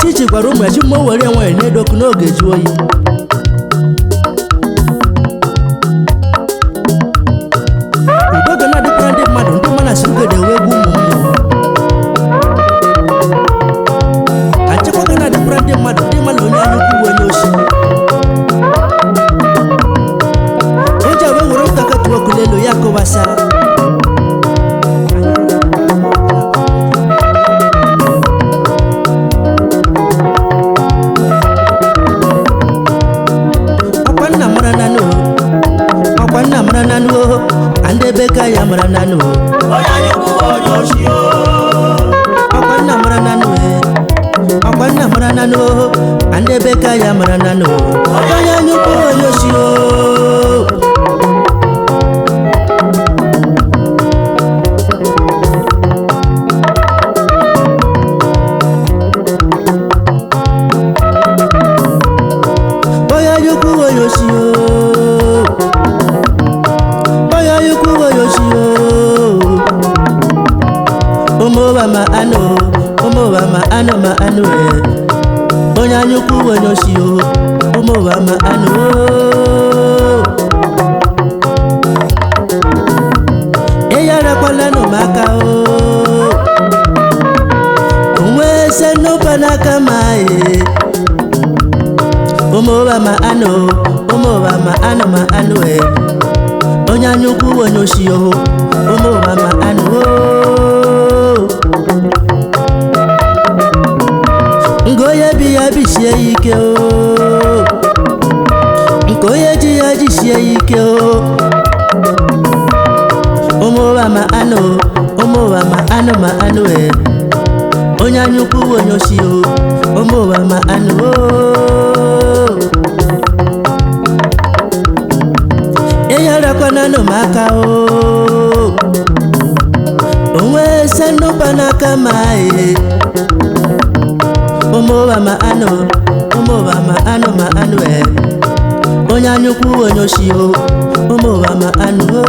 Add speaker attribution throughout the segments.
Speaker 1: Chichi gwara ụmụ ya chi mma were nwanyị na-edoku n'oge ju oyi. Udo ga na-adịkwara ndị mmadụ na-asị ugede wee gbu ụmụ mmụọ. Achịkwa ga na-adịkwara ndị mmadụ onye anya ukwu onye oshi. Onye wee were ụtaka tụọ ọkụ n'elu ya kọwasa. Ande beka ya mara nanu oya yubu oyoshio akwana mara nanu akwana mara nanu ande beka ya mara nanu oya yubu oyoshio oya yubu oyoshio ma anu onya nyuku wenyo shio umo wa ma anu eya ra kwala no maka o unwe se no panaka mai umo wa ma anu onya nyuku wenyo shio umo wa ma anu Ngoye biya bishie ike o Ngoye jiya jishie ike o Omo wa ma anu e Onya nyuku wonyoshi o Omo wa ma anu o Eya rakwana no maka o Onwe sendo panaka mae Omo wa ma anu e Onya nyuku wonyoshi o Omo wa ma anu o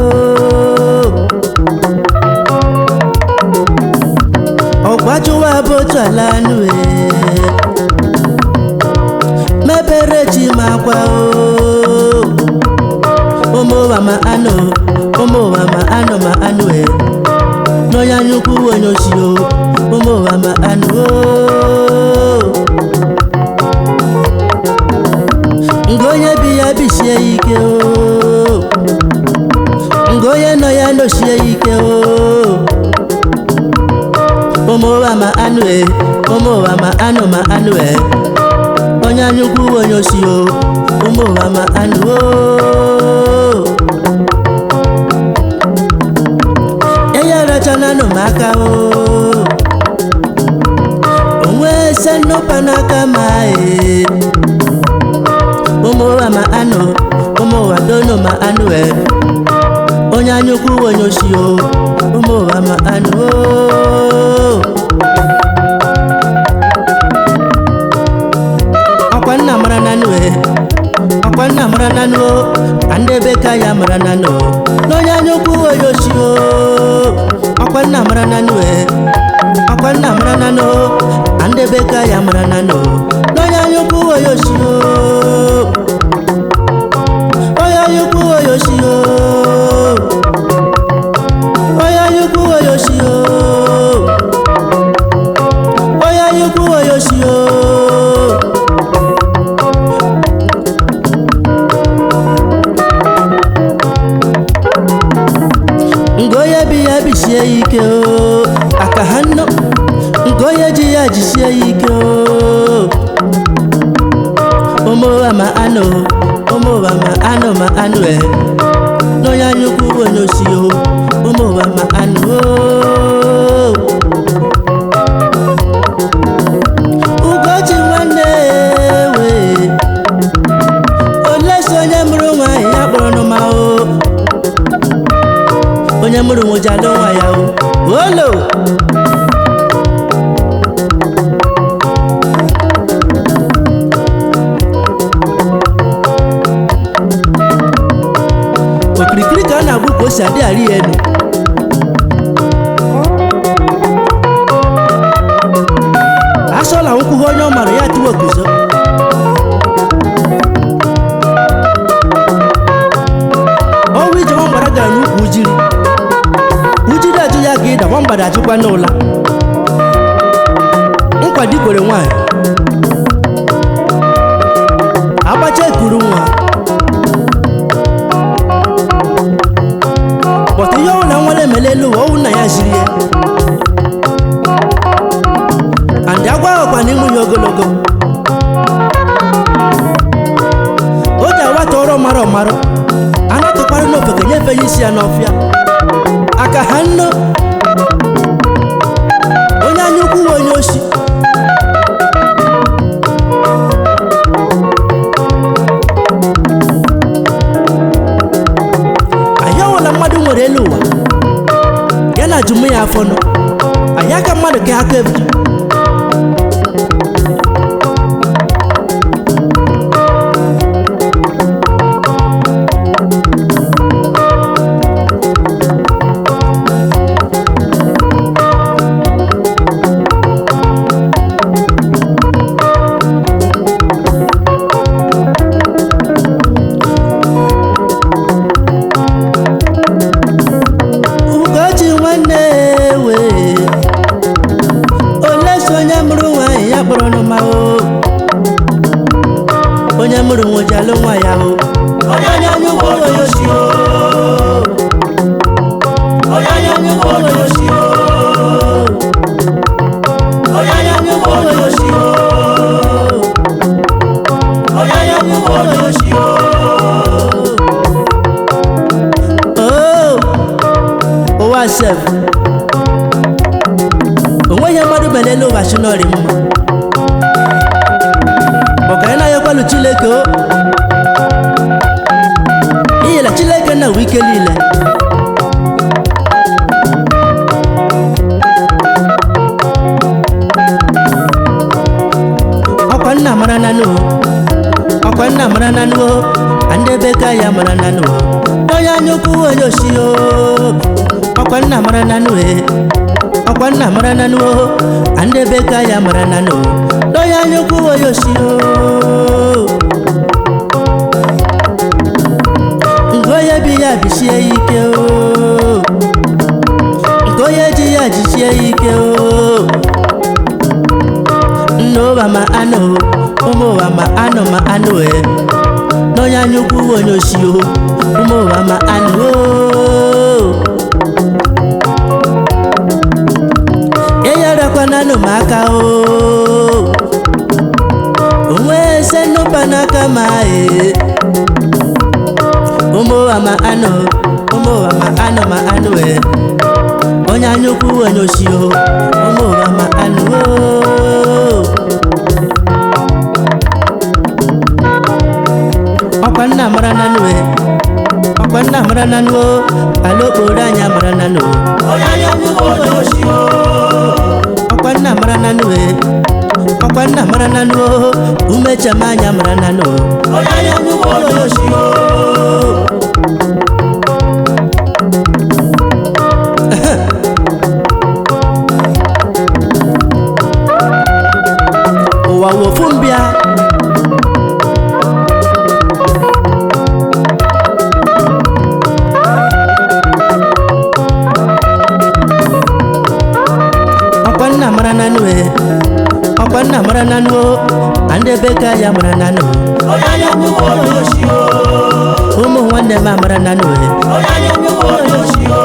Speaker 1: Okwaju wa botu alanu e Mepere chi makwa o Omo wa ma anu e Nonya nyuku wonyoshi o Omo wa ma anu o Ngoye biya bishie ike o Ngoye no ya no shie ike o Omo wa ma anu e Onya nyuku wonyoshi o Omo wa ma anu o Eya rachana no maka o Onwe se no panaka mae Omo wa ma anu dono ma anu e Onya nyuku wonyoshi o Omo wa ma anu o Akwana mara nanu o Ande beka ya mara nanu Nonya nyuku wonyoshi o Akwana mara nanu Ande beka ya mara nanu Nonya nyuku wonyoshi o Oya yuku oyoshi o Oya yuku oyoshi o Oya yuku oyoshi o Ngoye biya bishie ike o Akahano Ngoye jiya jishie ike o Omo wa ma anu e Nonya nyuku wonyoshi o Omo wa ma anu o Ugochi nwanne we Oleso onye mụrụ nwa ya kpọrọ n'ụma o Onye mụrụ nwoja nwa ya o Olo Okirikiri ka na agbu ko sade ari enu sola nkwuho onye ọ mara ya tiwe guzo ọnwa ije nwambara gara n'ukwu ujiri ajụ ya ga ịda nwambara ajụkwa n'ụla nkwado ikwere nwaanyị agbacha ekuru nwa bọta ihe ọwụla nwere emele elu ụwa ọwụ na ya jiri ya andị agwa ọkwa na ịmụ ya ogologo o ji awata ọrụ ọmara ọmara anatụkwara n'ofeke nyefe ya isi ya n'ọfịa aka ha nno onye anya ukwu uwe onye oshi anyị ọwụla mmadụ nwere elu ụwa ya na ajụmụ ya afọ nọ anyị aka mmadụ ka aka ebuju onye mụrụ nwejalụ nwa ya o onye anya nyụkwa onye oshi o onye anya nyụkwa onye oshi o onye anya nyụkwa onye oshi o onye anya nyụkwa onye oshi o ụwa sef onweghị mmadụ belele ụwa chi n'ọrị mma ọkara na ayọkwalu Chineke o iyela Chineke na wike niile ọkwa nna mara nanụ ọkwa nna mara nanụ ndị ebe ka ya mara nanụ onye anyukwu onye oshi o ọkwa nna mara nanụ ọkwa nna mara nanụ ndị ebe ka ya mara nanụ onye anyukwu onye oshi o ngoye bi ya bisie ike o ngoye ji ya jisie ike o nnoba ma anụ ụmụwa ma anụ n'onye anyukwu onye oshi o ụmụwa ma anụ o enyerekwana anụ m aka o onwe ese nnụpa n'aka ma ụmụwa ma anụ onye anyukwu onye oshi o ụmụwa ma anụ ọkwa nna mara nanụ ọkwa nna mara nanụ ala okporo anya mara nanụ ọkwa nna mara nanụ ọkwa nna mara nanụ umechama anya mara nanụ ụwa wofu mbịa ọkwa nna mara nanụ ọkwa nna mara nanụ ndị ebe ka ya mara nanụ ụmụ nwanne m amara nanụ